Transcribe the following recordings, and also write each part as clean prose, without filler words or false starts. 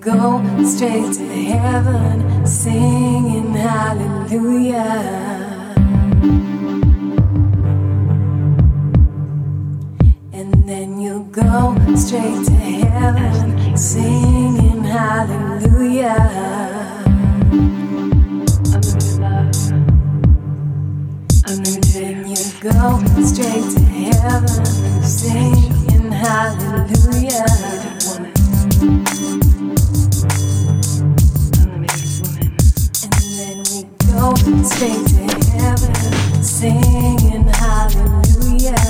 go straight to heaven, singing hallelujah. And then you'll go straight to heaven, singing hallelujah. And then you go straight to heaven, singing hallelujah. And then we go straight to heaven, singing hallelujah.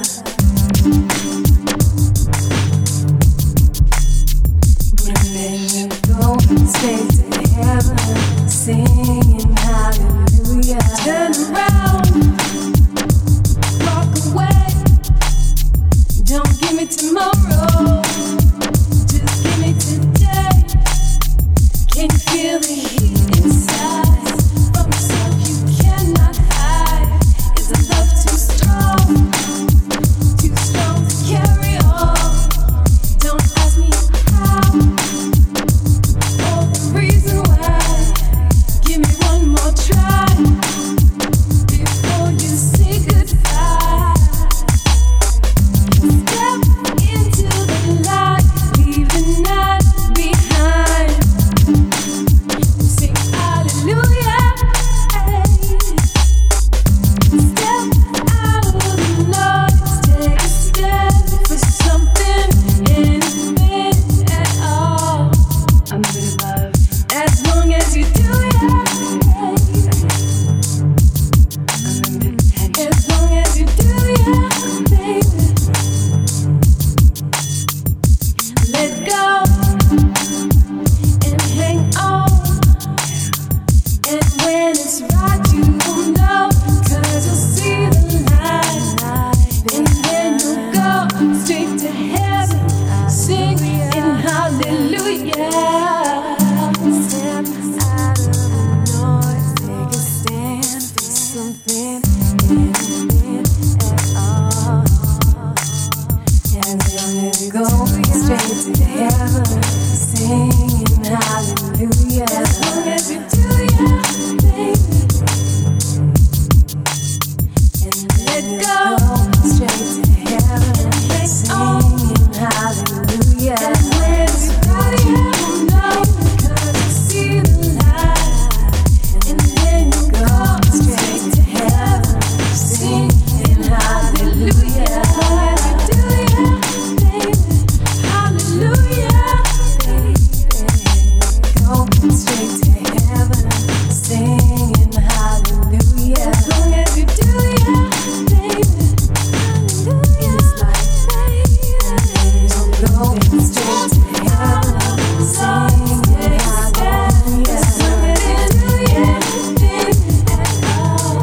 And then you go straight to heaven, singing hallelujah. Turn around, walk away. Don't give me tomorrow, just give me today. Can you feel the heat inside? From yourself you cannot hide. Is the love too strong to carry on? Don't ask me how or the reason why. Give me one more try before you say goodbye. Step into the light, leave the night behind. Sing hallelujah. Step out of the noise, take a step for something, anything at all. I'm with love as long as you do it. As long as you do it, baby. Let go and hang on. And when it's right, you will know. 'Cause you'll see the light. And then you'll go straight to heaven, singing hallelujah. Step out of the noise, take a stand for something, anything at all. And then you go straight to heaven, singing hallelujah. As long as you do your thing. And let go straight to heaven, singing hallelujah. As long as you do your thing, 'cause you see the light. And then you go straight to heaven, singing hallelujah. As long as you do your thing, hallelujah, baby. Go straight to heaven, singing hallelujah. As long as you do your thing, hallelujah. In this life, you'll go straight to heaven, singing hallelujah. As long as you do your thing at all.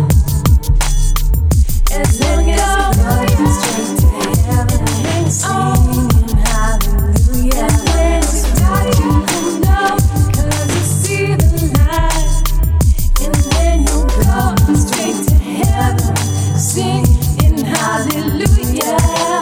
As long as you go straight to heaven, singing hallelujah. As long as you do you know, 'cause you see the light. And then you'll go straight to heaven, singing hallelujah.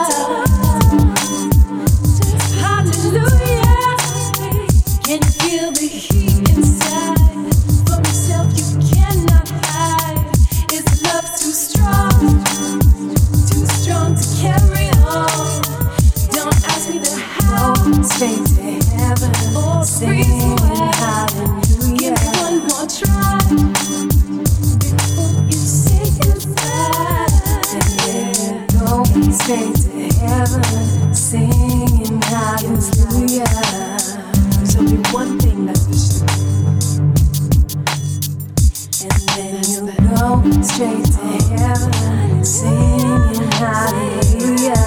Hallelujah. Can you feel the heat inside? From yourself you cannot hide. Is love too strong to carry on? Don't ask me the how. Straight to heaven, singing hallelujah. Give me one more try before you say goodbye. And then you go straight to heaven, singing hallelujah. There's only one thing that's for sure. And then you go straight to heaven, singing hallelujah.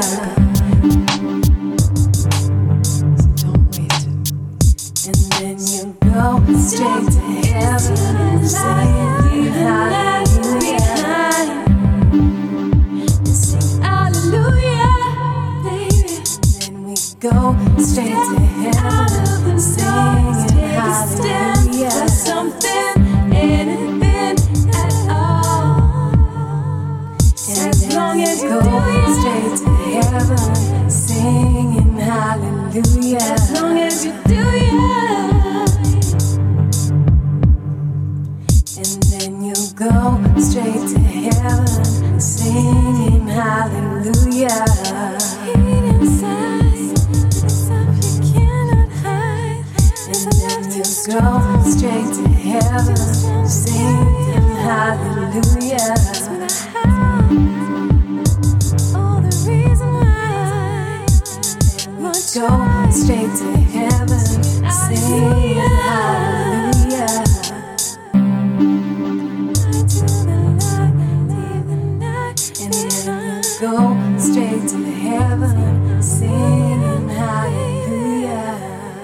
So don't waste it. And then you go straight to heaven, singing hallelujah. And sing hallelujah, baby. Then we go straight to heaven, singing hallelujah. Something, anything at all. As long as you go straight to heaven, singing hallelujah. As long as you do, yeah. go straight to heaven, singing hallelujah. Heat inside, stuff you cannot hide. And then you go straight to heaven, singing hallelujah. All the reason why. Go straight to heaven, singing hallelujah. Go straight to heaven, singing hallelujah.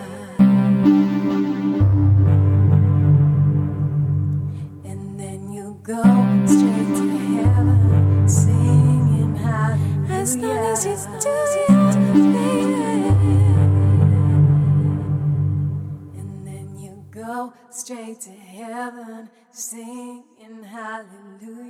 And then you go straight to heaven, singing hallelujah. As long as you do it, baby. And then you go straight to heaven, singing hallelujah.